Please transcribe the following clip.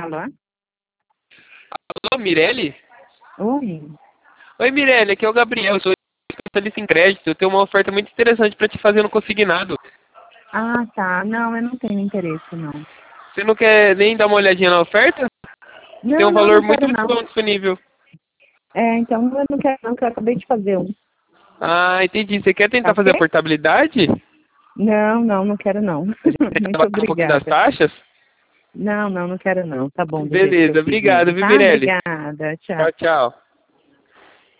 Alô? Alô, Mirelle? Oi. Oi, Mirelle, aqui é o Gabriel, sou especialista em crédito. Eu tenho uma oferta muito interessante para te fazer no consignado. Ah, tá. Não, eu não tenho interesse, não. Você não quer nem dar uma olhadinha na oferta? Tem Não, um não, valor não muito, quero, muito não. bom disponível. Então eu não quero, não, que eu acabei de fazer um. Ah, entendi. Você quer Tá tentar fazer a ok? portabilidade? Não, não, não quero, não. A gente Muito baixar um pouquinho das obrigada. taxas? Não, não, não quero, não. Tá bom do jeito que eu Beleza, fiz obrigado, mesmo, viu, tá? Mirelle? Obrigada. Tchau. Tchau, tchau.